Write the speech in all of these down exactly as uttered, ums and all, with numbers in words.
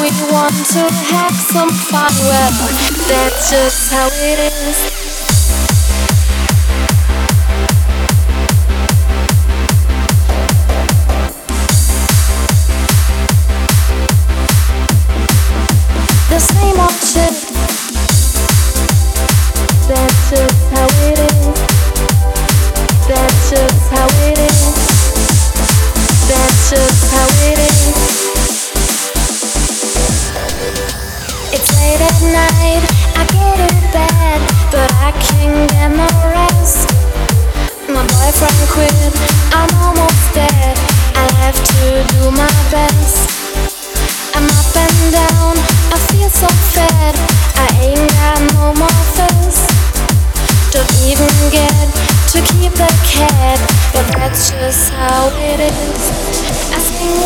we want to have some fun. Well, that's just how it is. The same old shit. That's just how it is. That's just how it is. That's just how it is. It's late at night, I go to bed, but I can't get no rest. My boyfriend quit, I'm almost dead. I have to do my best. I'm up and down, I feel so fat. I ain't got no more thirst. Don't even get to keep the cat, but that's just how it is. I sing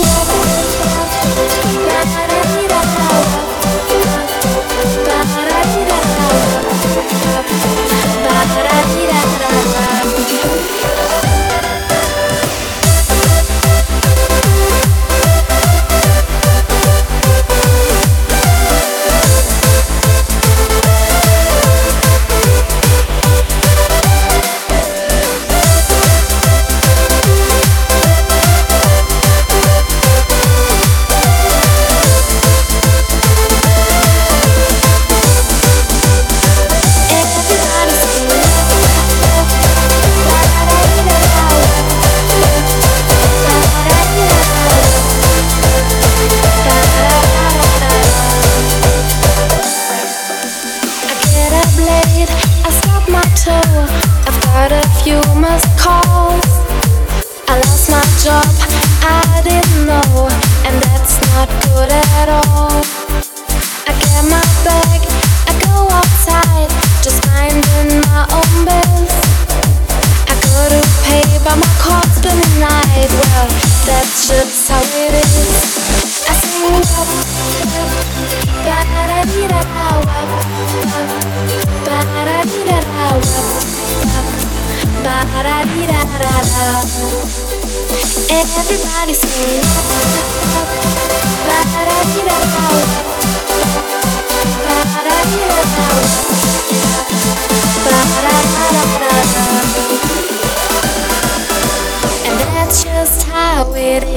everybody sing. And that's just how it